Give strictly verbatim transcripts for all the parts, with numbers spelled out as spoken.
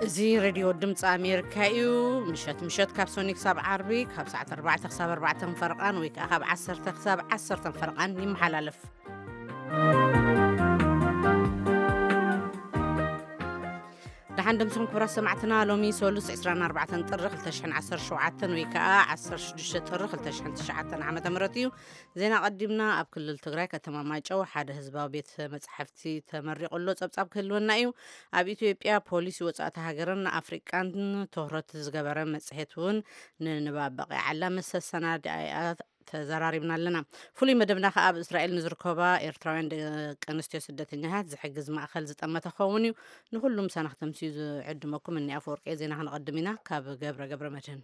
زي راديو دمت أمريكا إيو مشت مشت كابسونيك ساب عربي كاب ساعة أربعة خساب أربعة فرقان ويك أخاب عشرة خساب عشرة فرقان دي محلالف لحن دمتم كبرى سمعتنا لومي سولوس عسران أربعة طرق لتشحن عشر شوعات ويكا عشر شدشة طرق لتشحن تشعات عامة مرتيو زينا قدمنا أب كل التغراي كتماما جو حد هزباو بيت مصحفتي تمرق اللو تبصاب كلونا إيو أب إثيوبيا بوليس وصات هاجرن أفريقان تهرت زغبره مصحتون ننباب بقي على مس السنه دايات تزراربنا لنا فلي مدبنا خاب اسرائيل نزركوبا ايرتراوين قنستيو سدتنيات زحجز ماخل زطمه خونيو نكلهم سنختم سيز عدمكم اني افورق زينا هنقدمنا كاب جبر جبر متن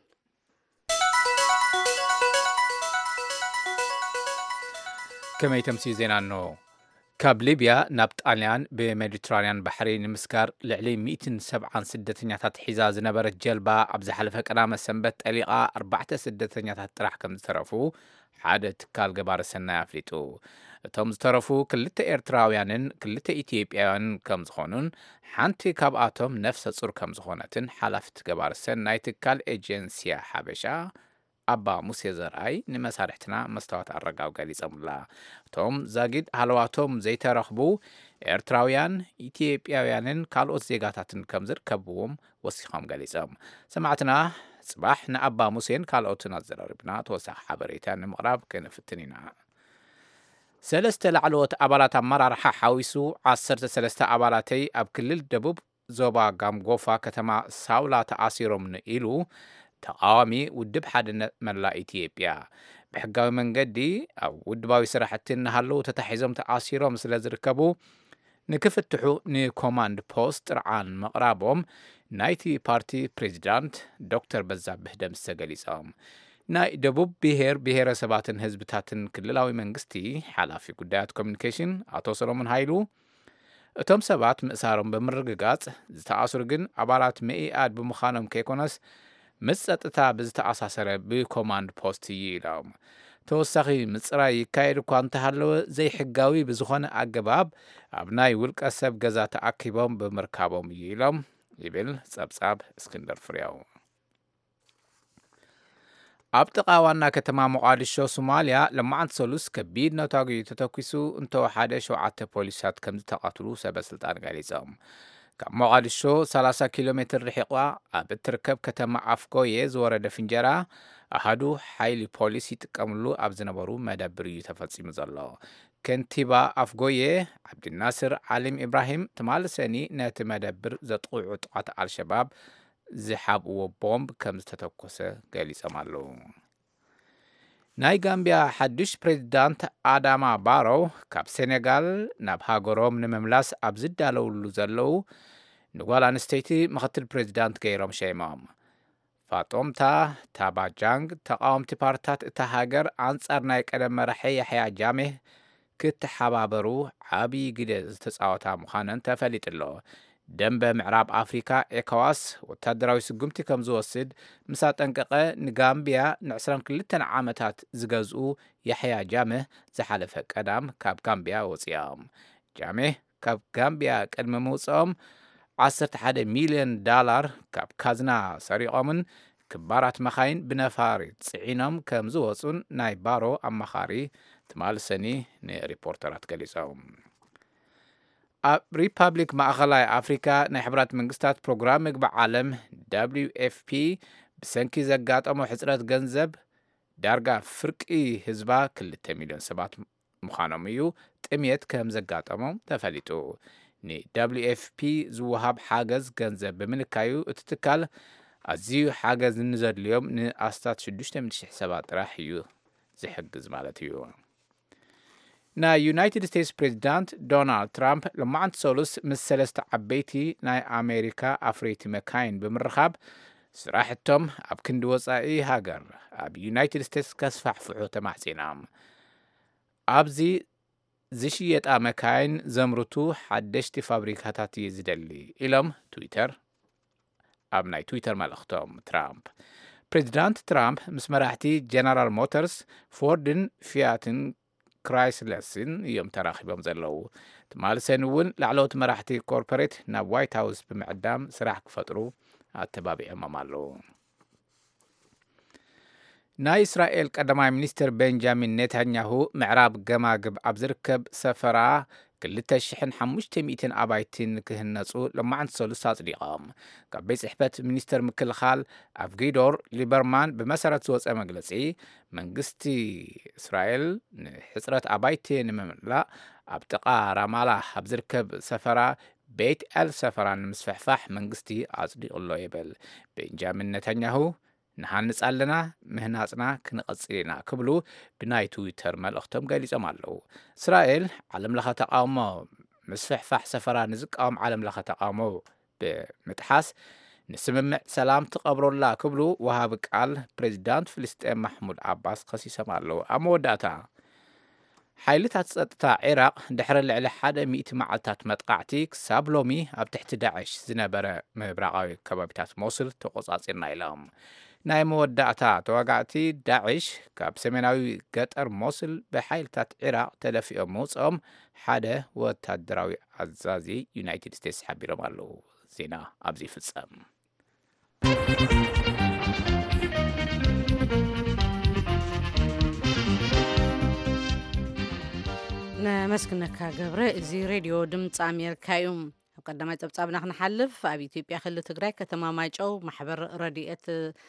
كما يتمسي زينا انه كاب ليبيا نبت أليان بميديترانيان بحرين مسكار لعلي مئة وسبعة سدتنيات حزاز نبرت جلبا عبز حلفة قرامة سنبت أليقا أربعة سدتنيات طرح كم ترفو حادة كال قبار السنة أفليتو تم ترفو كلتا إيرتراويانن كلتا إثيوبيان كم زخونون حانتي كاب آتوم نفس صور كم زخونتن حلفت قبار السنة تكال إيجنسيا حبشا أبا موسى زرعي نمسارحتنا مستوات الرقاو قالي صملا توم زاقيد هلواتهم زي ترخبو إرتراويان إثيوبياويانن كالوت زيغاتاتن كمزر كبوهم وصيخام قالي صم سمعتنا صباح نأبا موسين كالوتنا زراربنا توسح حبريتان مغراب كنفتنينا سلسة لعلوت أبالات مرارحة حاويسو عصرت سلسة أبالاتي أب كلل دبوب زوبا غامغوفا كتما ساولا تأسيروم نئيلو تقاومي ودب حد ملا إثيوبيا بحقاوي من قدي أو ودباوي سراحتين هلو تتحيزم تأسيروم سلازركبو نكفتحو ني كوماند بوست رعان مقرابهم نايتي بارتي بريزيدانت دكتور بزاب بهدم السقاليسام ناي دبوب بيهر بيهر سباتن هزبتاتن كللاوي منقستي حالافي قدات كوميونيكيشن أتو سلومن هايلو اتوم سبات مأسارم بمرققات زتأسرقن عبارات مئيات بمخانم كيكونس مسطتا بزتأساسر بكوماند بوست ييلام توسخي مصراي كايد كوانت هالو زي حقاوي بزخون أقباب أبناي ولك أسب غزات أكيبهم بمركابهم ييلام يبل صبصاب اسكندر فرياو أبتقا وانا كتما مقادشو سوماليا لما عند سولوس كبيد نتاقي تتوكيسو انتو حادشو عطة بوليسات كم تقاتلو سبسلطان غاليزام كمقادشو ثلاثة كيلومتر رحقوا بتركب كتما أفقوية زورة فنجرة أحدو حيلي بوليسي تكاملو أبزنبارو مدبريو تفتصي مزالله كنتيبا أفقوية عبد الناصر علم إبراهيم تمال سني نات مدبر زطقو عطقات على الشباب زحاب وبومب كم تتوكسه قالي سمالو ناي غامبيا حدش بريزيدانت آداما بارو كاب سينيغال ناب هاغوروم نمملاس أبزدالو لوزالو نقوال أنستيتي مختل بريزيدانت غيروم شيمام فاطمتا تابا جانج تقاومتي بارتات اتهاجر عنصر نايك أدم مرحي يحيا جامه كتحابابرو عابي قد تسعوتا مخانن تفلت اللو دنب معراب أفريقيا إيكواس وتدراوي سقمتي كم زوصد مسات انقاقه نغامبيا نعسران كلتن عامتات زغزو يحيا جامه زحالفك أدام كاب غامبيا وصيام جامه كاب غامبيا قدم موصام عصرت حدا مليون دولار كاب كازنا سريقامن كبارات مخاين بنفاري تسعينهم كم زوصون ناي بارو أم مخاري تمال سني ني ريبورترات قليساهم ريبابليك مأخلاي أفريقيا نحبرات منقستات بروغرام مقبع عالم دبليو إف بي بسنكي زقات أمو حسرات جنزب دارقا فرقي هزبا كل مليون سبات مخانميو تميت كم زقات أمو تفليتو ني دبليو إف بي زوهاب حاجز جنزب بمنكايو اتتكال أزيو حاجز ننزل اليوم ني أستات شدوشتا من حسابات راح يو زي حقز مالتيو نا يونايتد ستيتس بريزيدانت دونالد ترامب لما عند سولوس مسلسة عبيتي ناي أمريكا أفريتي مكاين بمرخاب سراحتهم أب كندوصائي هاجر أب يونايتد ستيتس كسفح فحوة محسينام أبزي زيشيت أمكاين زمرتو حدشتي فابريكاتاتي يزدلي إلم تويتر أب ناي تويتر مالختهم ترامب بريزيدانت ترامب مسمراحتي جنرال موتورز فوردن فياتن ክራይስለስን እዮም ተራኺቦም ዘለዉ ትማሊ ሰኒ እውን ላዕለዎት መራሕቲ ኮርፖሬት ናብ ዋይት ሃውስ ብምዕዳም ስራሕ ክፈጥሩ ኣተባቢዖም ኣለዉ ናይ እስራኤል ቀዳማይ ሚኒስትር ቤንጃሚን ኔታንያሁ ምዕራብ ገማግብ ኣብ ዝርከብ ሰፈራ ክልተ ሽሕን ሓሙሽተ ሚእትን ኣባይትን ክህነፁ ለማዓንቲ ሰሉስ ኣጽዲቖም ካብ ቤት ጽሕፈት ሚኒስተር ምክልኻል ኣፍጊዶር ሊበርማን ብመሰረት ዝወፀ መግለጺ መንግስቲ እስራኤል ንሕፅረት ኣባይቲ ንምምላእ ኣብ ጥቓ ራማላ ኣብ ዝርከብ ሰፈራ ቤት ኤል ሰፈራ ንምስፍሕፋሕ መንግስቲ ኣጽዲቑሎ ይብል ቤንጃሚን ኔታንያሁ ንሓንጽ ኣለና ምህናጽና ክንቐጽል ኢና ክብሉ ብናይ ትዊተር መልእኽቶም ገሊጾም ኣለዉ እስራኤል ዓለም ለኸ ተቃውሞ ምስፍሕፋሕ ሰፈራ ንዝቃወም ዓለም ለኸ ተቃውሞ ብምጥሓስ ንስምምዕ ሰላም ትቐብረላ ክብሉ ወሃቢ ቃል ፕሬዚዳንት ፍልስጤም ማሕሙድ ዓባስ ከሲሶም ኣለዉ ኣብ መወዳእታ ሓይልታት ጸጥታ ኢራቅ ድሕሪ ልዕሊ ሓደ ሚእቲ መዓልታት መጥቃዕቲ ክሳብ ሎሚ ኣብ ትሕቲ ዳዕሽ ዝነበረ ምብራቃዊ ከባቢታት ሞሱል ተቆጻጺርና ኢሎም ናይ መወዳእታ ተዋጋዕቲ ዳዕሽ ካብ ሰሜናዊ ገጠር ሞሱል ብሓይልታት ኢራቅ ተደፊኦም መውፅኦም ሓደ ወታደራዊ ኣዛዚ ዩናይትድ ስቴትስ ሓቢሮም ኣለዉ ዜና ኣብዚ ይፍጸም ነመስክነካ ገብረ እዚ ሬድዮ ድምፂ ኣሜሪካ እዩ ኣብ ቀዳማይ ፀብጻብና ክንሓልፍ ኣብ ኢትዮጵያ ክልል ትግራይ ከተማ ማይጨው ማሕበር ረድኤት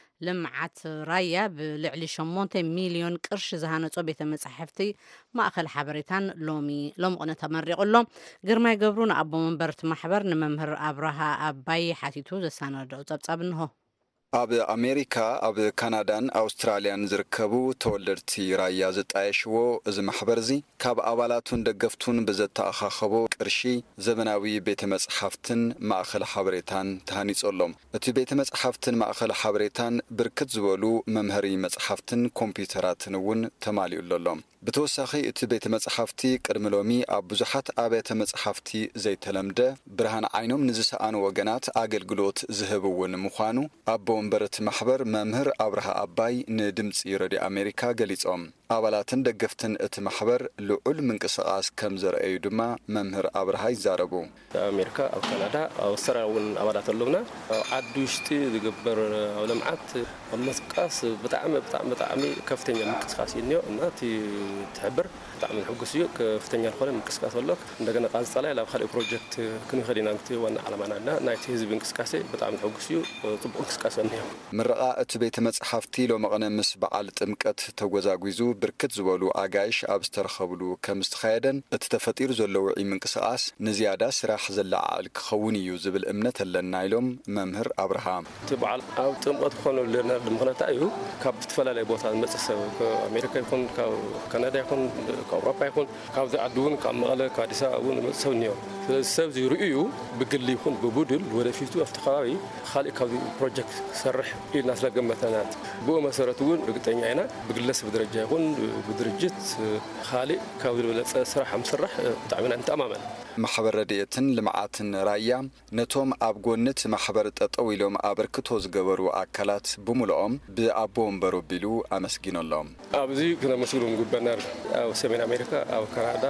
ልምዓት ራያ ብልዕሊ ሸሞንተ ሚልዮን ቅርሺ ዝሃነጾ ቤተ መጻሕፍቲ ማእኸል ሓበሬታን ሎሚ ሎሚ ቁነ ተመሪቑሎ ግርማይ ገብሩ ንኣቦ መንበርቲ ማሕበር ንመምህር ኣብርሃ ኣባይ ሓቲቱ ዘሳነደው ፀብጻብ እንሆ ኣብ ኣሜሪካ ኣብ ካናዳን ኣውስትራልያን ዝርከቡ ተወለድቲ ራያ ዝጣየሽዎ እዚ ማሕበር እዚ ካብ ኣባላቱን ደገፍቱን ብዘተኣኻኸቦ ቅርሺ ዘመናዊ ቤተ መጻሕፍትን ማእኸል ሓበሬታን ተሃኒጾሎም እቲ ቤተ መጻሕፍትን ማእኸል ሓበሬታን ብርክት ዝበሉ መምሃሪ መጻሕፍትን ኮምፒውተራትን እውን ተማሊኡሎም ብተወሳኺ እቲ ቤተ መጻሕፍቲ ቅድሚ ሎሚ ኣብ ብዙሓት ኣብያተ መጻሕፍቲ ዘይተለምደ ብርሃን ዓይኖም ንዝሰኣኑ ወገናት ኣገልግሎት ዝህብ እውን ምዃኑ ኣቦ ወንበርቲ ማሕበር መምህር ኣብርሃ ኣባይ ንድምፂ ረድዮ ኣሜሪካ ገሊጾም ኣባላትን ደገፍትን እቲ ማሕበር ልዑል ምንቅስቓስ ከም ዘርአዩ ድማ መምህር ኣብርሃ ይዛረቡ ኣሜሪካ ኣብ ካናዳ ኣውስትራልያ እውን ኣባላት ኣለውና ዓዲ ውሽጢ ዝግበር ልምዓት ኣብ መስቃስ ብጣዕሚ ብጣዕሚ ብጣዕሚ ከፍተኛ ምንቅስቓስ እዩ እና እቲ ትሕብር ብጣዕሚ ሕጉስ እዩ ከፍተኛ ዝኾነ ምንቅስቃስ ኣሎ እንደገና ቃልጻላይ ላብ ካልእ ፕሮጀክት ክንኸድ ኢና ነቲ ዋና ዓላማና እና ናይቲ ህዝቢ እንቅስቃሴ ብጣዕሚ ሕጉስ እዩ ጽቡቕ እንቅስቃሴ እኒሄ ምረቓ እቲ ቤተ መጻሕፍቲ ሎመቐነ ምስ በዓል ጥምቀት ተጎዛጒዙ ብርክት ዝበሉ ኣጋይሽ ኣብ ዝተረኸብሉ ከም ዝተኻየደን እቲ ተፈጢሩ ዘሎ ውዒ ምንቅስቓስ ንዝያዳ ስራሕ ዘላዓል ክኸውን እዩ ዝብል እምነት ኣለና ኢሎም መምህር ኣብርሃም እቲ በዓል ኣብ ጥምቀት ክኾኑ ለና ምኽንያት እዩ ካብ ዝተፈላለዩ ቦታ ዝመጽእ ሰብ ኣሜሪካ ይኹን ካብ ካናዳ ይኹን ካብ ኣውሮፓ ይኹን ካብ ዝዓድውን ካብ መቐለ ካብ ኣዲስ ኣበባ እውን ሰብ እኒኦ ስለዚ ሰብ ዝርኡዩ ብግሊ ይኹን ብቡድል ወደፊቱ ኣብቲ ከባቢ ካልእ ካብ ፕሮጀክት ክሰርሕ ኢልና ስለገመተናት ብኡ መሰረት እውን ርግጠኛ ኢና ብግለሰብ ደረጃ ይኹን ብድርጅት ካልእ ካብ ዝበለፀ ስራሕ ምስራሕ ብጣዕሚ ኢና ንተኣማመን ማሕበር ረድኤትን ልምዓትን ራያ ነቶም ኣብ ጎነት ማሕበር ጠጠው ኢሎም ኣበርክቶ ዝገበሩ ኣካላት ብምልኦም ብኣቦ ወንበሩ ቢሉ ኣመስጊኖሎም ኣብዚ ክነመስግኖም ግበና ኣብ ሰሜን ኣሜሪካ ኣብ ካናዳ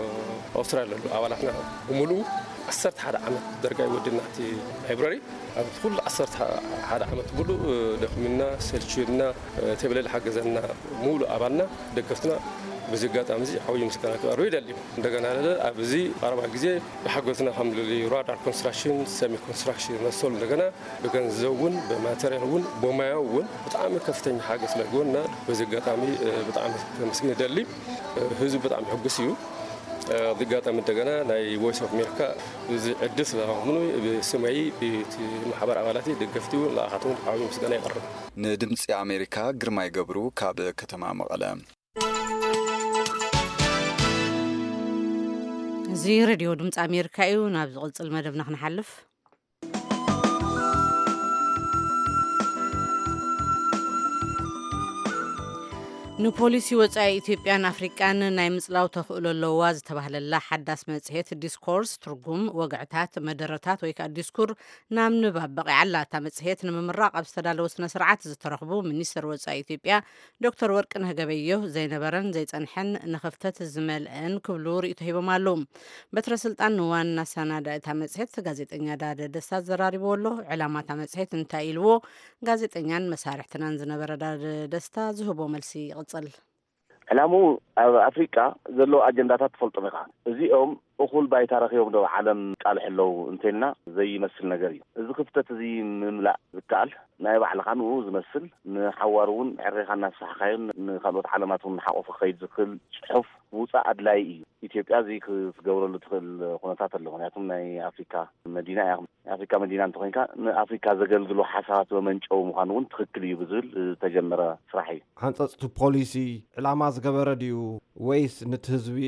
ኣውስትራልያ ኣባላትና ብምሉእ عشرة حدا عمت درجة ودنا في عبرري كل عشرة حدا عمت بلو دخمنا سلشينا تبلي الحاجة زنا مولو أبانا دكتنا بزيجات أمزي حوي مسكنا كأروي دللي دعنا هذا أبزي أربع جزء بحاجتنا الحمد لله رادار كونستراكشن سامي كونستراكشن نصول دعنا بكن زون بماتريالون بمايون بتعامل كفتين حاجة سلقونا بزيجات أمي بتعامل مسكين دللي هزب بتعامل حجسيو ضجات من دعنا ناي ويس أوف أمريكا عدس لهمنو بسمعي بمحبر أولاتي دقفتو لا حتون حاوي مسكنا يقرب ندمت أمريكا جرماي جبرو كاب كتما مقلم زي راديو دمت أمريكا إيو نابز قلت المدب نحن حلف ንፖሊሲ ወፃኢ ኢትዮጵያን ኣፍሪቃን ናይ ምጽላው ተኽእሎ ኣለዋ ዝተባህለላ ሓዳስ መጽሔት ዲስኮርስ ትርጉም ወግዕታት መደረታት ወይ ከዓ ዲስኩር ናብ ንባብ በቂዓላ እታ መጽሔት ንምምራቕ ኣብ ዝተዳለወ ስነ ስርዓት ዝተረኽቡ ሚኒስትር ወፃኢ ኢትዮጵያ ዶክተር ወርቅነህ ገበየሁ ዘይነበረን ዘይጸንሐን ንኽፍተት ዝመልአን ክብሉ ርእይቶ ሂቦም ኣለዉ። በትረ ስልጣን ንዋና ሰናዳ እታ መጽሔት ጋዜጠኛ ዳደ ደስታ ዘራሪብዎ ኣሎ። ዕላማ እታ መጽሔት እንታይ ኢልዎ ጋዜጠኛን መሳርሕትናን ዝነበረ ዳደ ደስታ ዝህቦ መልሲ ይቕጽል። ዕላሙ ኣብ ኣፍሪቃ ዘሎ ኣጀንዳታት ትፈልጡ ኢኻ እዚኦም እኹል ባይታ ረኺቦም ዶ ዓለም ቃል ሕለው እንተልና ዘይመስል ነገር እዩ። እዚ ክፍተት እዚ ምምላእ ዝከኣል ናይ ባዕልኻ ንኡ ዝመስል ንሓዋር እውን ዕሬኻ እናስሓኻዮን ንካልኦት ዓለማት እውን ሓቆፍ ክኸይድ ዝኽእል ጽሑፍ ውፃእ ኣድላይ እዩ። ኢትዮጵያ እዚ ክትገብረሉ ትኽእል ኩነታት ኣሎ። ምክንያቱም ናይ ኣፍሪካ መዲና እያ። ኣፍሪካ መዲና እንተኮይንካ ንኣፍሪካ ዘገልግሉ ሓሳባት በመንጨው ምዃኑ እውን ትክክል እዩ ብዝብል ዝተጀመረ ስራሕ እዩ። ሓንፀፅቲ ፖሊሲ ዕላማ ዝገበረ ድዩ ወይስ ነቲ ህዝቢ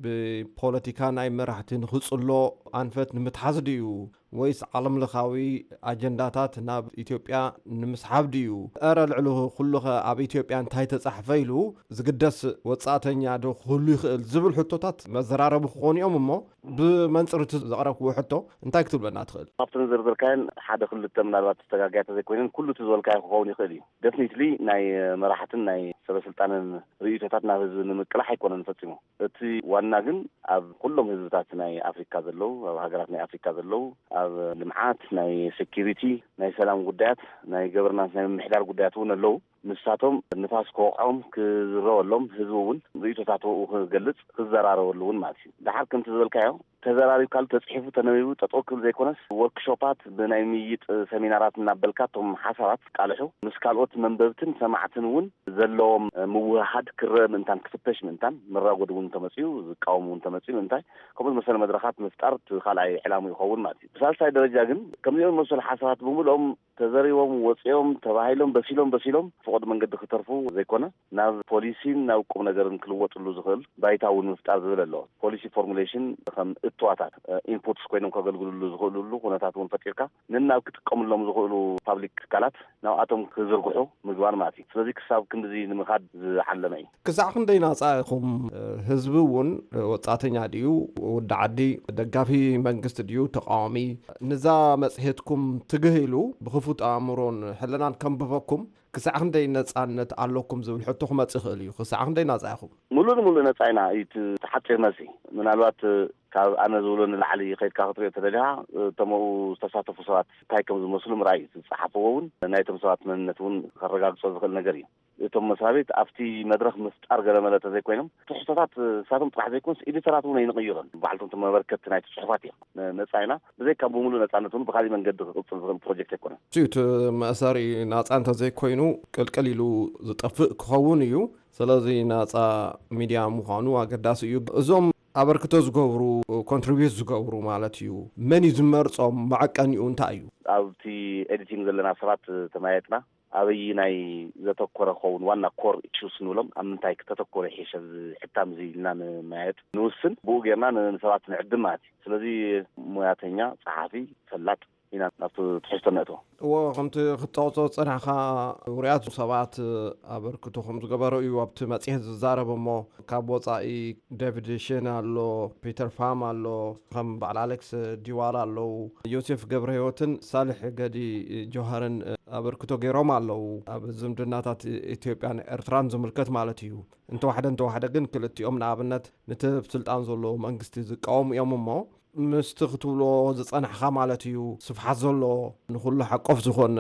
ብፖለቲካ ናይ መራሕቲ ንኽጽሎ ኣንፈት ንምትሓዝ ድዩ ወይስ ዓለም ለኻዊ ኣጀንዳታት ናብ ኢትዮጵያ ንምስሓብ ድዩ ኣረ ልዕሉ ኩሉኸ ኣብ ኢትዮጵያ እንታይ ተጻሕፈ ኢሉ ዝግደስ ወጻእተኛ ዶ ኩሉ ይኽእል ዝብል ሕቶታት መዘራረቡ ክኾኑ እዮም እሞ ብመንጽርቲ ዘቕረብክዎ ሕቶ እንታይ ክትብለና ትኽእል? ኣብቲ ዝርዝርካየን ሓደ ክልተ ምናልባት ዝተጋጋየተ ዘይኮይነን ኩሉ እቲ ዝበልካዮ ክኸውን ይኽእል እዩ። ደፍኒትሊ ናይ መራሕትን ናይ ሰበስልጣንን ርእይቶታት ናብ ህዝቢ ንምቅላሕ ኣይኮነን ፈጺሙ። እቲ ዋና ግን ኣብ ኩሎም ህዝብታት ናይ ኣፍሪካ ዘለው ኣብ ሃገራት ናይ ኣፍሪካ ዘለው ኣብ ልምዓት ናይ ሴኪሪቲ ናይ ሰላም ጉዳያት ናይ ገቨርናንስ ናይ ምምሕዳር ጉዳያት እውን ኣለው ንሳቶም ንፋስ ክወቅዖም ክዝረወሎም ህዝቡ እውን ርእይቶታቱ ክገልጽ ክዘራረበሉ እውን ማለት እዩ። ድሓር ከምቲ ዝበልካዮ ተዘራሪብ ካል ተጽሒፉ ተነቢቡ ጠጠው ክብል ዘይኮነስ ወርክሾፓት ብናይ ምይጥ ሰሚናራት እናበልካ ቶም ሓሳባት ቃልሑ ምስ ካልኦት መንበብትን ሰማዕትን እውን ዘለዎም ምውሃድ ክረአ ምንታን ክፍተሽ ምንታን መራጎድ እውን ተመጽዩ ዝቃወሙ እውን ተመጽዩ እንታይ ከምኡ መሰለ መድረኻት ምፍጣር ካልኣይ ዕላሙ ይኸውን ማለት እዩ። ብሳልሳይ ደረጃ ግን ከምዚኦም መሰለ ሓሳባት ብምልኦም ተዘሪቦም ወጽኦም ተባሂሎም በሲሎም በሲሎም ፍቅድ መንገዲ ክተርፉ ዘይኮነ ናብ ፖሊሲን ናብ ቁም ነገርን ክልወጥሉ ዝኽእል ባይታ እውን ምፍጣር ዝብል ኣለዎ። ፖሊሲ ፎርሙሌሽን ከም እትዋታት ኢንፑትስ ኮይኖም ከገልግሉሉ ዝኽእሉሉ ኩነታት እውን ፈጢርካ ንናብ ክጥቀምሎም ዝኽእሉ ፓብሊክ ትካላት ናብኣቶም ክዝርግሑ ምግባር ማለት እዩ። ስለዚ ክሳብ ክንድዚ ንምኻድ ዝዓለመ እዩ። ክሳብ ክንደይ ናጻ ኢኹም? ህዝቢ እውን ወጻእተኛ ድዩ ወዲ ዓዲ ደጋፊ መንግስቲ ድዩ ተቃዋሚ ንዛ መጽሔትኩም ትግህሉ ብክፉት ኣእምሮን ሕለናን ከንብበኩም ክሳዕ ክንደይ ነጻነት ኣለኩም ዝብል ሕቶ ክመጽእ ይኽእል እዩ። ክሳዕ ክንደይ ናጻ ኢኹም? ሙሉእ ንሙሉእ ነጻ ኢና እቲ ተሓፂር መልሲ ምናልባት ካብ ኣነ ዝብሎ ንላዕሊ ከይድካ ክትሪኦ ተደሊኻ እቶምኡ ዝተሳተፉ ሰባት እንታይ ከም ዝመስሉ ምርኣይ ዝፀሓፍዎ እውን ናይቶም ሰባት መንነት እውን ከረጋግጾ ዝኽእል ነገር እዩ። እቶም መስሪያ ቤት ኣብቲ መድረክ ምፍጣር ገለ መለተ ዘይኮይኖም ትሕቶታት ሳቶም ጥራሕ ዘይኮንስ ኤዲተራት እውን ኣይንቕይሮን ባዕልቶም ተመበርከት ናይቲ ጽሑፋት እዮም ነጻ ኢና ብዘይካ ብምሉእ ነጻነት እውን ብካሊእ መንገዲ ክቕፅል ዝኽእል ፕሮጀክት ኣይኮነን። እቲ መእሰሪ ናጻ እንተዘይኮይኑ ቅልቅል ኢሉ ዝጠፍእ ክኸውን እዩ። ስለዚ ናጻ ሚድያ ምዃኑ ኣገዳሲ እዩ። እዞም ኣበርክቶ ዝገብሩ ኮንትሪቢዩት ዝገብሩ ማለት እዩ መን ዝመርጾም መዐቀኒኡ እንታይ እዩ? ኣብቲ ኤዲቲንግ ዘለና ሰባት ተማየጥና ኣብይ ናይ ዘተኮረ ኸውን ዋና ኮር ኢሹስ ንብሎም ኣብ ምንታይ ከተተኮረ ይሕሸ ሕታም እዚ ኢልና ንማየጥ ንውስን ብኡ ጌርና ንሰባት ንዕድም ማለት እዩ። ስለዚ ሙያተኛ ጸሓፊ ፈላጥ ኢና ናብቲ ትሕዝቶ ነእትዎ እዎ ከምቲ ክተወፆ ፀናሕኻ ውርያት ሰባት ኣበርክቶ ከም ዝገበሩ እዩ ኣብቲ መጽሔት ዝዛረብ እሞ ካብ ወፃኢ ዴቪድ ሼን ኣሎ፣ ፒተር ፋም ኣሎ፣ ከም በዓል ኣሌክስ ዲዋላ ኣለዉ፣ ዮሴፍ ገብረ ህይወትን ሳልሕ ገዲ ጆሃርን ኣበርክቶ ገይሮም ኣለዉ ኣብ ዝምድናታት ኢትዮጵያን ኤርትራን ዝምልከት ማለት እዩ። እንተዋሕደ እንተዋሕደ ግን ክልቲኦም ንኣብነት ነቲ ስልጣን ዘሎ መንግስቲ ዝቃወሙ እዮም እሞ ምስቲ ክትብሎ ዝጸናሕኻ ማለት እዩ ስፍሓት ዘሎ ንኹሉ ሓቆፍ ዝኾነ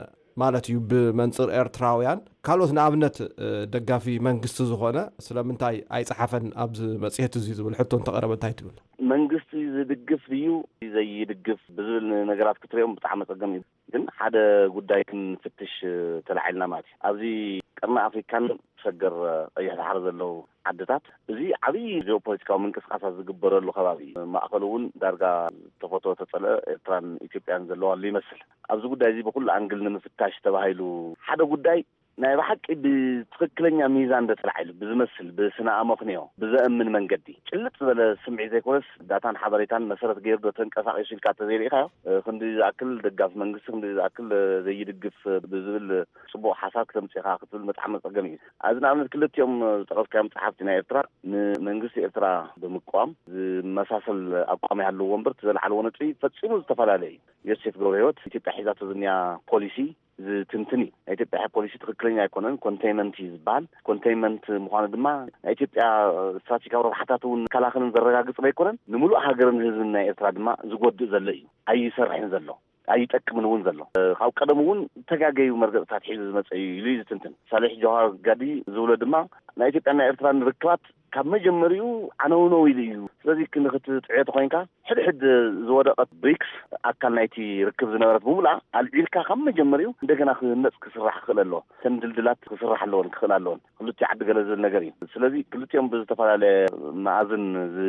ማለት እዩ ብመንጽር ኤርትራውያን ካልኦት ንኣብነት ደጋፊ መንግስቲ ዝኾነ ስለምንታይ ኣይጸሓፈን ኣብዚ መጽሔት እዚ ዝብል ሕቶ እንተቐረበ እንታይ ትብል? መንግስቲ ዝድግፍ ድዩ ዘይድግፍ ብዝብል ነገራት ክትሪኦም ብጣዕሚ ፀገም እዩ። ግን ሓደ ጉዳይ ክንፍትሽ ተላዒልና ማለት እዩ ኣብዚ ቀርኒ ኣፍሪካን ሰገር ቀይሕ ዳሕሪ ዘለው ዓድታት እዚ ዓብይ ጂኦፖለቲካዊ ምንቅስቃሳት ዝግበረሉ ከባቢ ማእኸሉ እውን ዳርጋ ተፈቶ ተፀልአ ኤርትራን ኢትዮጵያን ዘለዋሉ ይመስል። ኣብዚ ጉዳይ እዚ ብኩሉ አንግል ንምፍታሽ ተባሂሉ ሓደ ጉዳይ ናይ ባሕቂ ብትክክለኛ ሚዛን ደተላዕሉ ብዝመስል ብስነ ኣመክንዮ ብዘእምን መንገዲ ጭልጥ ዝበለ ስምዒት ዘይኮነስ ዳታን ሓበሬታን መሰረት ገይሩ ተንቀሳቂሱ ኢልካ ተዘይሪኢኻዮ ክንዲ ዝኣክል ደጋፊ መንግስቲ ክንዲ ዝኣክል ዘይድግፍ ብዝብል ጽቡቕ ሓሳብ ከተምፅኢኻ ክትብል መጥዓም ፀገም እዩ ኣብዚ ንኣብነት ክልቲኦም ዝጠቐስካዮም ጸሓፍቲ ናይ ኤርትራ ንመንግስቲ ኤርትራ ብምቋም ዝመሳሰል ኣቋም ያለው ወንበር ተዘለዓለዎ ነጥቢ ፈፂሙ ዝተፈላለዩ እዩ ዮሴፍ ገብረ ህይወት ኢትዮጵያ ሒዛቶ ዝንያ ፖሊሲ ዝትንትኒ ኢትዮጵያ ፖሊሲ ትክክለኛ ኣይኮነን ኮንቴይንመንት ይዝባል ኮንቴይንመንት ምዃኑ ድማ ኢትዮጵያ ስትራቴጂካዊ ረብሓታት እውን ከላኸልን ዘረጋግጽ ኣይኮነን ንሙሉእ ሃገርን ህዝብን ናይ ኤርትራ ድማ ዝጎድእ ዘሎ እዩ ኣይሰርሕን ዘሎ ኣይጠቅምን እውን ዘሎ ካብ ቀደም እውን ተጋገዩ መርገጽታት ሒዙ ዝመጽ እዩ ኢሉ ዝትንትን ሳሌሕ ጀዋር ጋዲ ዝብሎ ድማ ናይ ኢትዮጵያና ኤርትራ ርክባት ካብ መጀመሪኡ ዓነውነው ኢሉ እዩ ስለዚ ክንኽትጥዕዮ ኮይንካ ሕድሕድ ዝወደቐት ብሪክስ ኣካል ናይቲ ርክብ ዝነበረት ብምላ ኣልዒልካ ካብ መጀመሪኡ እንደገና ክነጽ ክስራሕ ክኽእል ኣሎ ተንድልድላት ክስራሕ ኣለዎን ክኽእል ኣለዎን ክልቲኡ ዓዲ ገለ ዝብል ነገር እዩ ስለዚ ክልቲኦም ብዝተፈላለየ መኣዝን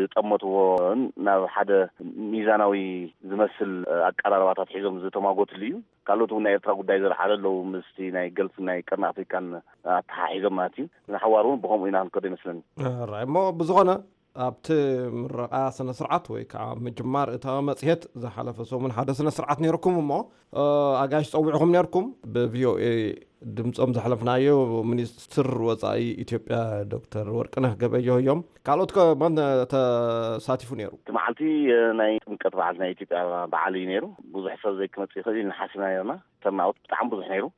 ዝጠመትዎን ናብ ሓደ ሚዛናዊ ዝመስል ኣቀራርባታት ሒዞም ዝተማጎትሉ እዩ ካልኦት እውን ናይ ኤርትራ ጉዳይ ዝረሓለ ኣለዉ ምስቲ ናይ ገልፍ ናይ ቀርኒ ኣፍሪካን ኣተሓሒዞም ማለት እዩ ንሓዋር እውን ብኸምኡ ኢና ክንከዶ ይመስለኒ እሞ ብዝኾነ ኣብቲ ምረቓ ስነ ስርዓት ወይ ከዓ ምጅማር እታ መጽሔት ዝሓለፈ ሰሙን ሓደ ስነ ስርዓት ነይርኩም እሞ ኣጋይሽ ፀዊዕኹም ነይርኩም ብቪኦኤ ድምፆም ዘሕለፍናዮ ሚኒስትር ወፃኢ ኢትዮጵያ ዶክተር ወርቅነህ ገበየሁ እዮም ካልኦት ከመን ተሳቲፉ ነይሩ መዓልቲ ናይ ጥምቀት በዓል ናይ ኢትዮጵያ በዓል እዩ ነይሩ ብዙሕ ሰብ ዘይክመጽእ ይኽእል ኢልና ሓሲብና ነርና ተርናውት ብጣዕሚ ብዙሕ ነይሩ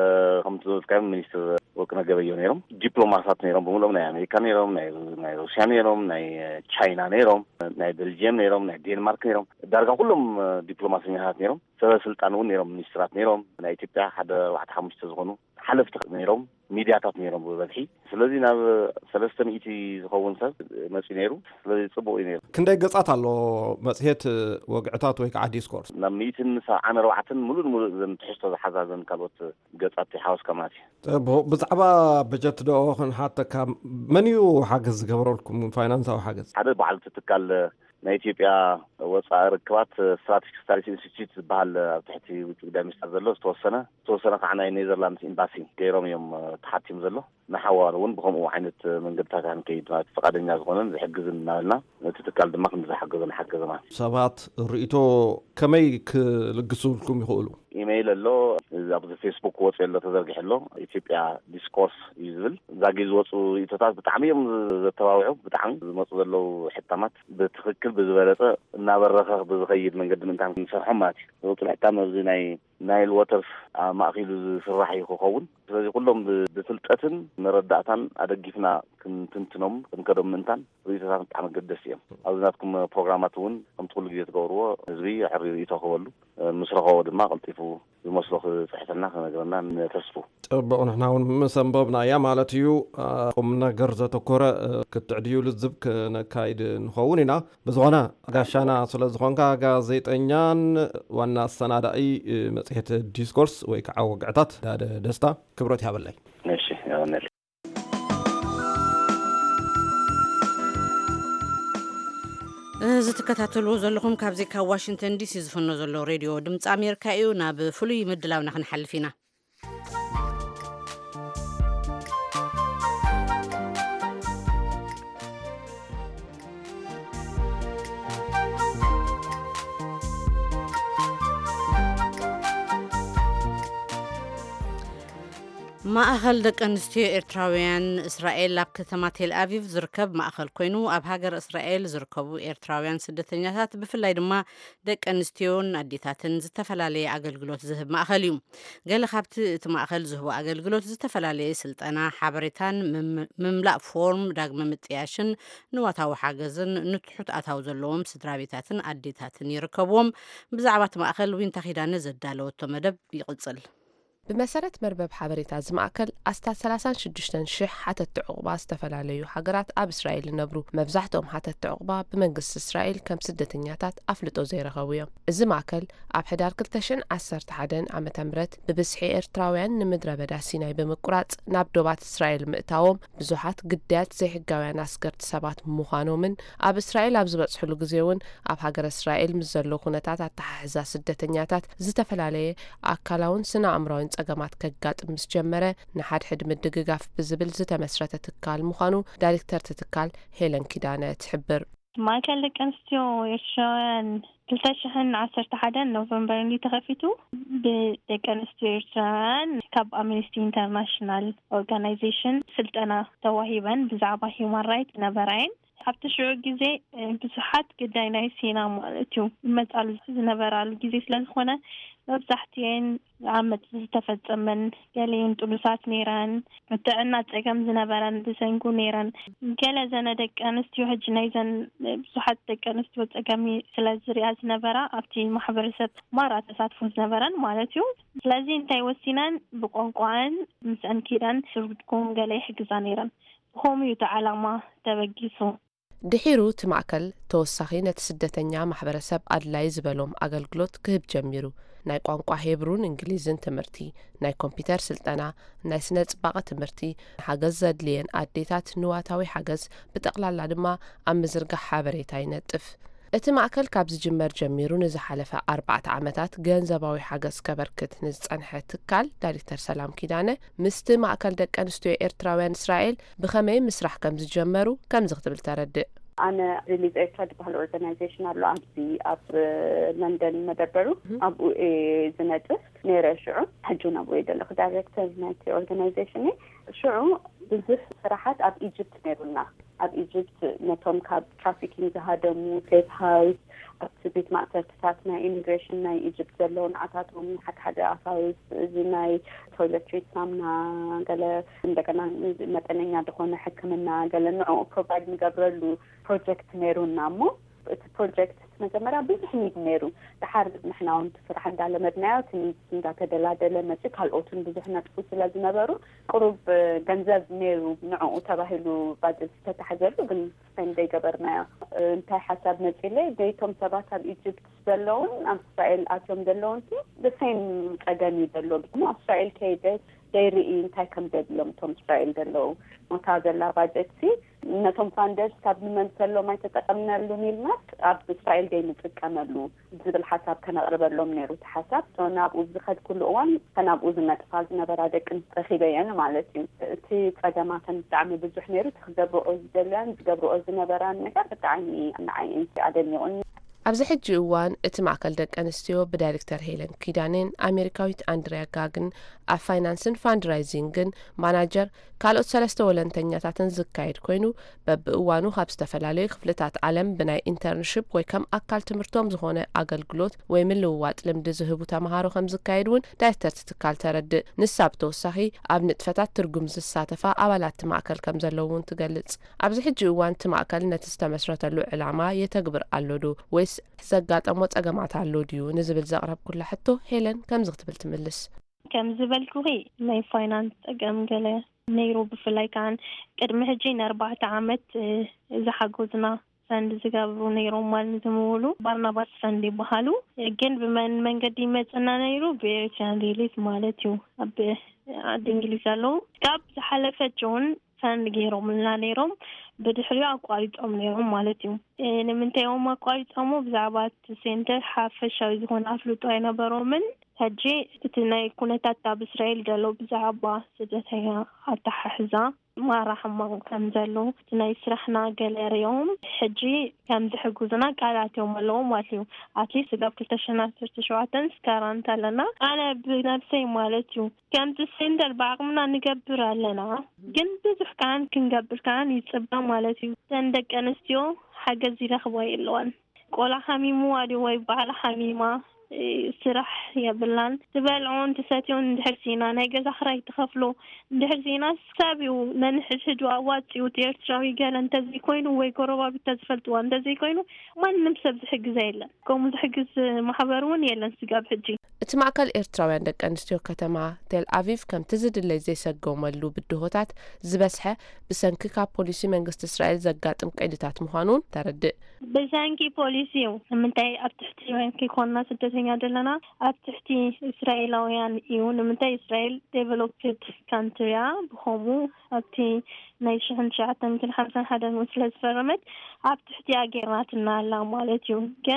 ከምቲ ዝካየም ሚኒስትር ወርቅነህ ገበየሁ ነይሮም ዲፕሎማታት ነይሮም ብምሎም ናይ ኣሜሪካ ነይሮም ናይ ሩስያ ነይሮም ናይ ቻይና ነይሮም ናይ ቤልጅየም ነይሮም ናይ ዴንማርክ ነይሮም ዳርጋ ኩሎም ዲፕሎማስኛታት ነይሮም ሰበስልጣን እውን ነይሮም ሚኒስትራት ነይሮም ናይ ኢትዮጵያ ሓደ ኣርባዕተ ሓሙሽተ ዝኾኑ ሓለፍቲ ነይሮም ሚድያታት ነይሮም ብበዝሒ ስለዚ ናብ ሰለስተ ሚእቲ ዝኸውን ሰብ መፅኡ ነይሩ ስለዚ ጽቡቕ እዩ ነይሩ ክንደይ ገጻት ኣሎ መጽሔት ወግዕታት ወይ ከዓ ዲስኮርስ ናብ ሚእትን ሰብዓን ኣርባዕተን ሙሉእ ሙሉእ ዘን ትሕዝቶ ዝሓዛዘን ካልኦት ገጻት ይሓወስካ ማለት እዩ ብዛዕባ በጀት ዶ ክንሓተካ መን እዩ ሓገዝ ዝገበረልኩም ፋይናንሳዊ ሓገዝ ሓደ በዓል ትትካል ናይ ኢትዮጵያ ወፃኢ ርክባት ስትራቴጂክ ስታዲስ ኢንስቲትዩት ዝበሃል ኣብ ትሕቲ ውጭ ጉዳይ ሚኒስትር ዘሎ ዝተወሰነ ዝተወሰነ ከዓ ናይ ኔዘርላንድስ ኤምባሲ ገይሮም እዮም ተሓቲሙ ዘሎ ንሓዋር እውን ብከምኡ ዓይነት መንገድታት ክንከይድ ማለት ፈቃደኛ ዝኾነን ዝሕግዝን እናበልና እቲ ትካል ድማ ክንዝሓገዞን ሓገዘ ማለት ሰባት ርእይቶ ከመይ ክልግሱልኩም ይኽእሉ ኢሜይል ኣሎ ኣብ ፌስቡክ ወፂ ኣሎ ተዘርጊሕ ኣሎ ኢትዮጵያ ዲስኮርስ እዩ ዝብል ዛጊ ዝወፁ ኢቶታት ብጣዕሚ እዮም ዘተባብዑ ብጣዕሚ ዝመፁ ዘለው ሕታማት ብትክክል ብዝበለፀ እናበረኸ ብዝኸይድ መንገዲ ምንታይ ክንሰርሖም ማለት እዩ ዝወፁ ሕታም ኣብዚ ናይ ናይል ወተርስ ማእኺሉ ዝስራሕ እዩ ክኸውን ስለዚ ኩሎም ብፍልጠትን መረዳእታን ኣደጊፍና ክንትንትኖም ክንከዶም ምንታን ርእይቶታት ብጣዕሚ ገደስቲ እዮም ኣብዚ ናትኩም ፕሮግራማት እውን ከምቲ ኩሉ ግዜ ትገብርዎ ህዝቢ ሕርዩ ይተኸበሉ ምስ ረኸቦ ድማ ቀልጢፉ ዝመስሎ ክፅሕፈልና ክነግረና ንተስፉ ጥቡቕ ንሕና እውን ምስ ኣንበብና እያ ማለት እዩ ቁም ነገር ዘተኮረ ክትዕድዩ ልዝብ ክነካይድ ንኸውን ኢና ብዝኾነ ጋሻና ስለ ዝኾንካ ጋዜጠኛን ዋና ኣሰናዳኢ መጽሔት ዲስኮርስ ወይ ከዓ ወግዕታት ዳደ ደስታ ክብረት ያበላይ እሺ ያወነል ዝትከታተልዎ ዘለኹም ካብዚ ካብ ዋሽንግተን ዲሲ ዝፍኖ ዘሎ ሬድዮ ድምፂ ኣሜሪካ እዩ ናብ ፍሉይ ምድላውና ክንሓልፍ ኢና ማእኸል ደቂ ኣንስትዮ ኤርትራውያን እስራኤል ኣብ ከተማ ቴል ኣቪቭ ዝርከብ ማእኸል ኮይኑ ኣብ ሃገር እስራኤል ዝርከቡ ኤርትራውያን ስደተኛታት ብፍላይ ድማ ደቂ ኣንስትዮን ኣዴታትን ዝተፈላለየ ኣገልግሎት ዝህብ ማእኸል እዩ ገለ ካብቲ እቲ ማእኸል ዝህቡ ኣገልግሎት ዝተፈላለየ ስልጠና ሓበሬታን ምምላእ ፎርም ዳግመ ምጥያሽን ንዋታዊ ሓገዝን ንትሑት ኣታው ዘለዎም ስድራ ቤታትን ኣዴታትን ይርከብዎም ብዛዕባ እቲ ማእኸል ዊንታ ኺዳነ ዘዳለወቶ መደብ ይቕፅል بمسارة مربب حبريتا زماكل أستا ثلاثة شدشتن شح حتى التعقبة استفلاليو حجرات أب إسرائيل نبرو مبزحتهم حتى التعقبة بمنقص إسرائيل كم سدة نياتات أفلتو زي رغوية الزماكل أب حدار كلتشن عسرت حدن عم تمرت ببسحي إرتراوين نمدرة بدا سيناي بمقرات نابدوبات إسرائيل مقتاوم بزوحات قدات زي حقاوين عسكرت سبات مخانو من أب إسرائيل أب زبط حلو جزيون أب حجر إسرائيل مزلو خونتات تحزا سدة نياتات زتفلالي أكلاون سنة أمرين ጸገማት ከጋጥም ምስ ጀመረ ንሓድ ሕድ ምድግጋፍ ብዝብል ዝተመስረተ ትካል ምዃኑ ዳይሬክተር ትካል ሄለን ኪዳነ ትሕብር ማእከል ደቂ ኣንስትዮ ኤርትራውያን ክልተ ሽሕን ዓሰርተ ሓደን ኖቨምበር እንዲ ተኸፊቱ ብደቂ ኣንስትዮ ኤርትራውያን ካብ ኣምነስቲ ኢንተርናሽናል ኦርጋናይዜሽን ስልጠና ተዋሂበን ብዛዕባ ሂውማን ራይት ነበራየን ኣብቲ ሽዑ ግዜ ብዙሓት ግዳይ ናይ ሲና ማለት እዩ መጻሉ ዝነበራሉ ግዜ ስለዝኾነ መብዛሕትአን ዓመት ዝተፈጸመን ገሊአን ጥሉሳት ነይረን ጥዕና ፀገም ዝነበረን ብሰንጉ ነይረን ገለ ዘነ ደቂ ኣንስትዮ ሕጂ ናይዘን ብዙሓት ደቂ ኣንስትዮ ፀገሚ ስለዝሪኣ ዝነበራ ኣብቲ ማሕበረሰብ ማራ ተሳትፎ ዝነበረን ማለት እዩ ስለዚ እንታይ ወሲነን ብቋንቋን ምስአን ኪዳን ስርጉድኩም ገለ ይሕግዛ ነይረን ብኸምኡ እቲ ዓላማ ተበጊሱ ድሒሩ ትማዕከል ተወሳኺ ነቲ ስደተኛ ማሕበረሰብ ኣድላይ ዝበሎም ኣገልግሎት ክህብ ጀሚሩ ናይ ቋንቋ ሄብሩን እንግሊዝን ትምህርቲ ናይ ኮምፒውተር ስልጠና ናይ ስነ ጽባቐ ትምህርቲ ሓገዝ ዘድልየን ኣዴታት ንዋታዊ ሓገዝ ብጠቕላላ ድማ ኣብ ምዝርጋሕ ሓበሬታ ይነጥፍ እቲ ማዕከል ካብ ዝጅመር ጀሚሩ ንዝሓለፈ ኣርባዕተ ዓመታት ገንዘባዊ ሓገዝ ከበርክት ንዝጸንሐ ትካል ዳይሬክተር ሰላም ኪዳነ ምስቲ ማዕከል ደቂ ኣንስትዮ ኤርትራውያን እስራኤል ብኸመይ ምስራሕ ከም ዝጀመሩ ከም ዝኽትብል ተረድእ أنا ريليز إيرترا بحال أورجانيزيشن على عبدي أب لندن مدبرو أبو زناتف نيرة شعو حجونا أبو يدل أخذ دايركتر ناتي أورجانيزيشن شعو بزف صراحات أب إيجيبت نيرونا أب إيجيبت نتوم كاب ترافيكينج زهادمو سيف هاوس أب سبيت معتر تساتنا إيميغريشن ناي إيجيبت زلون عطاتهم حد حدا أفاوس زناي تويلتريت سامنا قال عندنا مثلا يدخلنا حكمنا قال نوع بروفايد نقبرلو بروجكت نيرونا مو البروجكت مجمرة بزحنيد نيرو تحارب نحنا ونتفرح عند على مبنيات ندا كدلا دلا مسك هالأوتن بزحنا تفوس لازم نبرو قرب جنزاز نيرو نوع تباهلو بعد تتحجروا بالسين دي قبرنا انتهى حسب نجيلي ديتم سبات الإيجيبت دلون أم إسرائيل أتوم دلون تي بسين أجاني دلون مو إسرائيل كيدت دايري انتهى كم دلون توم إسرائيل دلون متعدل بعدتي نتوم فاندرز كابلمنت سلو ما يتقامنا لهم المات أب إسرائيل جاي نتقاملو زي الحساب كان أقرب لهم نيرو تحسب أنا أبوز بخد كل أوان كان أبوز نتفاعلنا برادك انتخابيا معلتي تي قدمات تعمل بزح نيرو تخدبوا أوز دلان تخدبوا أوز نبران نكاح تعني أن عين في عدم يقولني ኣብዚ ሕጂ እዋን እቲ ማዕከል ደቂ ኣንስትዮ ብዳይሬክተር ሄለን ኪዳኔን ኣሜሪካዊት ኣንድሪያ ጋግን ኣብ ፋይናንስን ፋንድራይዚንግን ማናጀር ካልኦት ሰለስተ ወለንተኛታትን ዝካየድ ኮይኑ በብእዋኑ ካብ ዝተፈላለዩ ክፍልታት ዓለም ብናይ ኢንተርንሽፕ ወይ ከም ኣካል ትምህርቶም ዝኾነ ኣገልግሎት ወይ ምልውዋጥ ልምዲ ዝህቡ ተምሃሮ ከም ዝካየድ እውን ዳይሬክተር ትካል ተረድእ ንሳ ብተወሳኺ ኣብ ንጥፈታት ትርጉም ዝሳተፋ ኣባላት ማዕከል ከም ዘለዉ እውን ትገልጽ ኣብዚ ሕጂ እዋን እቲ ማዕከል ነቲ ዝተመስረተሉ ዕላማ የተግብር ኣሎ ዶ ወይ ዘጋጠሞ ጸገማት ኣሎ ድዩ ንዝብል ዘቕረብ ኩላ ሕቶ ሄለን ከም ዝኽትብል ትምልስ ከም ዝበልኩ ናይ ፋይናንስ ጸገም ገለ ነይሩ ብፍላይ ካን ቅድሚ ሕጂ ንኣርባዕተ ዓመት ዝሓጎዝና ፈንድ ዝገብሩ ነይሮም ማለት ዝምውሉ ባርናባስ ፈንድ ይበሃሉ ግን ብመን መንገዲ መጽና ነይሩ ብኤርትራን ሪሊዝ ማለት እዩ ኣብ ዓዲ እንግሊዝ ኣለዉ ካብ ዝሓለፈ ጆን ፈንድ ገይሮም እና ነይሮም بدحرية أقاريتهم لهم مالتهم إيه من تيوم أقاريتهم بزعبات سنتر حافش أو يكون أفلوتو هنا برومن هجي تناي كنا تتابع إسرائيل جلو بزعبة سجتها حتى حزة ما راح ما كم جلو تناي سرحنا جل يوم هجي كم دحجوزنا قالاتهم اللهم واتيو أتلي سجاب كتشنا تشواتن سكران تلنا أنا بنفسي مالتيو كم تسندر بعضنا نجبر لنا جنب زحكان كنجبر كان يتصبح مالتي عندك أنستيو حاجة زي رخوة اللون قول حميمو على ويبعل حميمة سرح يا بلان تبالعون تساتيون دحرسينا نايجا زخرا يتخفلو دحرسينا سابيو ننحشجو أواتي وتيرتراوي قال انت زي كوينو ويقربا بتزفلتو انت زي كوينو ما نمسب حق زيلا كوم حق محبرون يلا نسقاب حجي እቲ ማዕከል ኤርትራውያን ደቂ ኣንስትዮ ከተማ ቴል ኣቪቭ ከም ትዝድለይ ዘይሰገመሉ ብድሆታት ዝበስሐ ብሰንኪ ካብ ፖሊሲ መንግስቲ እስራኤል ዘጋጥም ቀይድታት ምዃኑን ተረድእ ብሰንኪ ፖሊሲ ንምንታይ ኣብ ትሕቲ ወንኪ ኮና ስደተኛ ዘለና ኣብ ትሕቲ እስራኤላውያን እዩ ንምንታይ እስራኤል ዴቨሎፕድ ካንትሪያ ብኸምኡ ኣብቲ ናይ ሽሕን ትሽዓተን ሓምሳን ሓደ ስለ ዝፈረመት ኣብ ትሕቲ ኣጌርናትና ኣላ ማለት እዩ ግን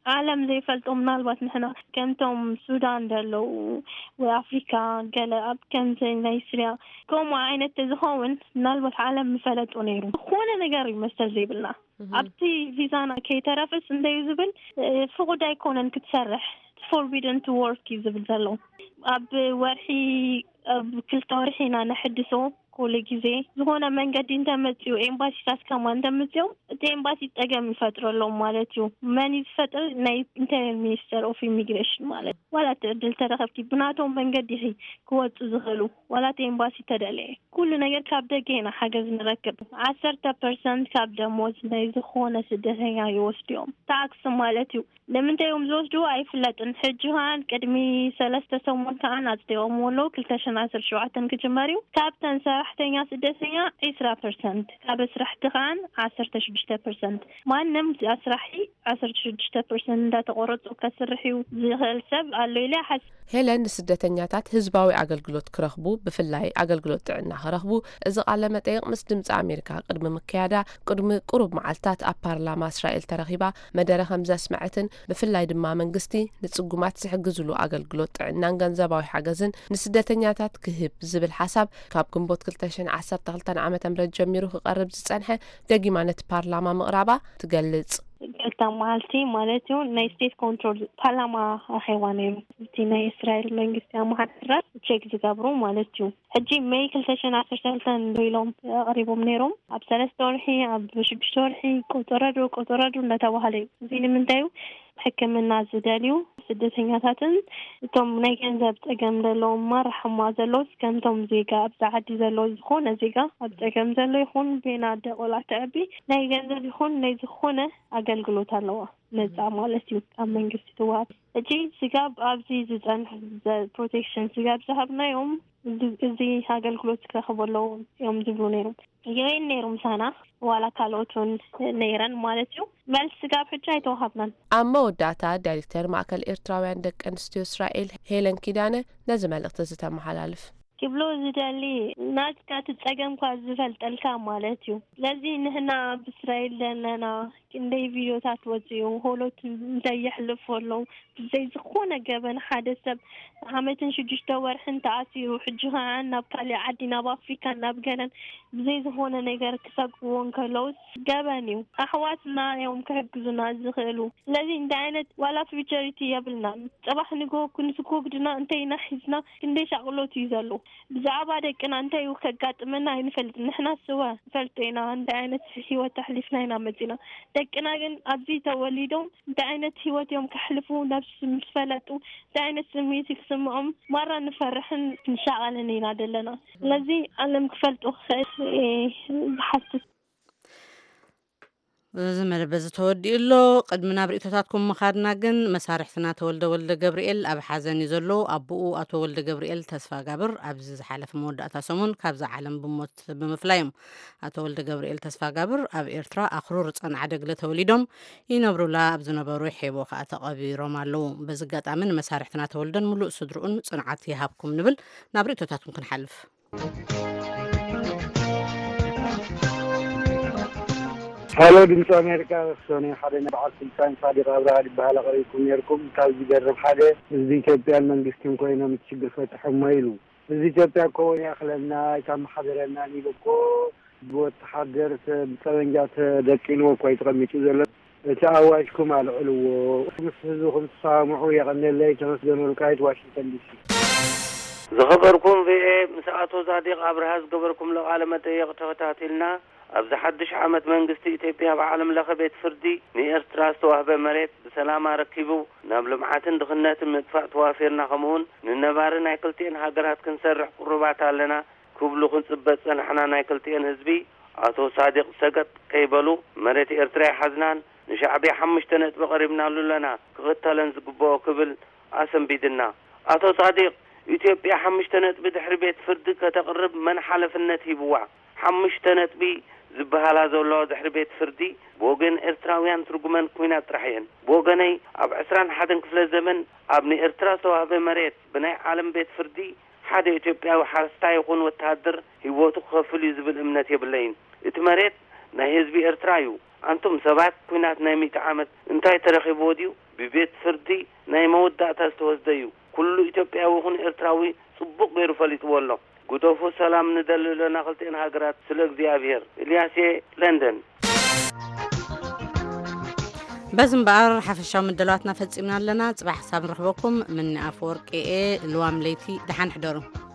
عالم زي فلتو منالبات نحن كمتم سودان دلو وأفريقيا قال أب كم زي نيسريا كوم عينة تزهون منالبات عالم مفلت ونيرو خونا نقاري مستزي بالله أبتي فيزانا كي ترافس ندي زبل فوق دا يكون انك تسرح forbidden to work يزبل دلو أب ورحي أب كل طارحينا نحدثو كل جزء هنا من قد انتمتيو إمباسي تاس كمان انتمتيو تي إمباسي تجمع فترة لو مالتيو ماني فترة ناي انترنال مينستر أوف إميغريشن مالت ولا تقدر ترخبتي بناتهم من قد هي قوة زغلو ولا تي إمباسي تدلي كل نجار كابدا جينا حاجة نركب عشرة برسنت كابدا موز نيزخونا سدهن يوستيوم تاكس مالتيو لمن تيوم زوج دو أي فلات نحجوهان كدمي ثلاثة سومون كان أصدقوا مولو كلتاشن عشر شوعتن كجماريو كابتن سرحتين سدسيا عشرة برسنت كابس رحتخان عشرة شجتة برسنت ما نمت أسرحي عشرة شجتة برسنت دا تقرط وكسرحيو زغل سب قالوا لي حس هلن ስደተኛታት ህዝባዊ አገልግሎት ክረኽቡ ብፍላይ አገልግሎት ጥዕና ክረኽቡ እዚ ቃለ መጠይቅ ምስ ድምፂ ኣሜሪካ ቅድሚ ምክያዳ ቅድሚ ቁሩብ መዓልታት ኣብ ፓርላማ እስራኤል ተረኺባ መደረ ከም ዘስምዐትን ብፍላይ ድማ መንግስቲ ንጽጉማት ዝሕግዝሉ አገልግሎት ጥዕናን ገንዘባዊ ሓገዝን ንስደተኛታት ክህብ ዝብል ሓሳብ ካብ ግንቦት ክልተ ሺህ ዓሰርተ ክልተ ዓመተ ምህረት ጀሚሩ ክቐርብ ዝጸንሐ ደጊማ ነቲ ፓርላማ ምቕራባ ትገልጽ قلتا مالتي مالتيو ناي ستيت كنترول بارلاما حيواني تي ناي اسرائيل منغستي محرر تشيك زغبرو مالتيو حجي ماي كلتاشن عشر سنتين دويلوم قريبهم نيروم اب سلستورحي اب شبشورحي كوتورادو كوتورادو نتاوهالي زين منتايو حكمنا زداليو سدتኛታትን ቶም ናይ ገንዘብ ፀገም ዘለዎም ማርሐማ ዘሎስ ከምቶም ዜጋ ኣብ ሰዓት ዘሎ ዝኾነ ዜጋ ኣብ ፀገም ዘሎ ይኹን ቤና ደቆላ ተዕቢ ናይ ገንዘብ ይኹን ናይ ዝኾነ አገልግሎት ኣለዋ ነፃ ማለት እዩ ኣብ መንግስቲ ትዋት እጂ ስጋብ ኣብዚ ዝፀንሕ ፕሮቴክሽን ስጋብ ዝሃብናዮም እዚ አገልግሎት ክረኽበለው እዮም ዝብሉ ነይሮም ይሄን ነይሮም ሳና ዋላ ካልኦቱን ነይረን ማለት እዩ መልስ ስጋብ ሕጂ አይተዋሃብናን ኣብ መወዳእታ ዳይሬክተር ማእከል ኤርትራውያን ደቂ ኣንስትዮ እስራኤል ሄለን ኪዳነ ነዚ መልእኽቲ ዝተመሓላልፍ كبلو زدالي ناس كانت تتساقم كوازفل تلكا مالتيو لازي نحنا بإسرائيل لنا كندي فيديو تاتوزيو هولو تنزي يحلفولو زي زخونا قبن حادثة عمتن شجوش تور حنت عاسيو حجوها عنا بكالي عدنا بافريكا نابقنا زي زخونا نيقر كساقوون كالوس قبنيو أحواتنا يوم كهبزونا زخيلو لازي ندعينت ولا فيتشاريتي يبلنا صباح نقو كنسكوك دنا انتينا حزنا كندي شغلو تيزالو بزعبا دكنا انت يوكاقات منا ينفلت نحنا سوا فلتينا عند عينة هيوة تحليفنا هنا مدينة دكنا جن أبزي توليدهم دعينة هيوة يوم كحلفوا نفس مفلتوا دعينة سميتك سمعهم مرة نفرحن نشغلن ينادلنا لذي ألم كفلتوا خير حسس زمر بز تودي له قد من بريتاتكم مخادنا جن مسارحنا تولد ولد جبريل أب حزن يزلو أبوه أتو ولد جبريل تسفى جبر أبز حلف مودة تسمون كابز عالم بموت بمفلايم أتو ولد جبريل تسفى جبر أب إرترا أخرور أن عدق لتوليدهم ينبروا لا أبزنا بروح يبوق أتقابي رومالو بزقات أمن مسارحنا تولدن ملؤ صدرون صنعات يهابكم نبل نبريتاتكم كنحلف هلو دمس أمريكا سوني حدنا بعض سلطان صادق أبراهيم بهلا غريكم يركم تاوزي جرب حدا زي كبير من قستم كوينا متشجر فتح مايلو زي كبير كوني أخلنا كم حضرنا نيبكو بوت حضر بسرنجات دكين وكويت غميتو زلت تعاوشكم على علو مسفزوكم تسامحوا يغني اللي تنسدنوا الكايت واشنطن دي سي زخبركم في مساعته صادق أبراهيم قبركم لو عالمة يغتفتاتلنا أبز حدش عمد منقستي إثيوبيا بعالم لخبيت فردي ني إرترا استوهبه مريت بسلامة ركبو نابل معاتن دخلنات مدفع توافيرنا خمون ننبار نايكلتين هاقرات كنسرح قربات لنا كوبلو خنصبت سنحنا نايكلتين هزبي أتو صادق سقط كيبلو مريت إرترا حزنان نشعبي حمشتنت بقريبنا لنا كغتالن زقبو كبل أسم بيدنا أتو صادق إثيوبيا حمشتنت بدحر بيت فرد كتقرب من حلف النتي بوع حمشتنت بي زبهالا زولو دحر بيت فردي بوغن إرتراويان ترجمان كوينات رحيان بوغني أب عسران حدن كفل الزمن أبني إرترا سواه بمريت بناء عالم بيت فردي حدا إثيوبيا وحارستا يكون وتهدر هيوتو خفل يزبل إمنات يبلين اتمريت نهيز بي إرترايو أنتم سبعة كونات نايمي تعامد انتهي ترخي بوديو ببيت فردي نايم ودع تستوزديو كل إثيوبيا وهون إرتراوي صبق غير فليت والله قدوفو سلام ندلل لنا قلتين هاجرات سلك ديابير إلياسي لندن بزن بقر حفشاو من دلوقتنا فتسئمنا لنا صباح حساب نرحبكم من أفورك إيه الوام ليتي دحان حضروا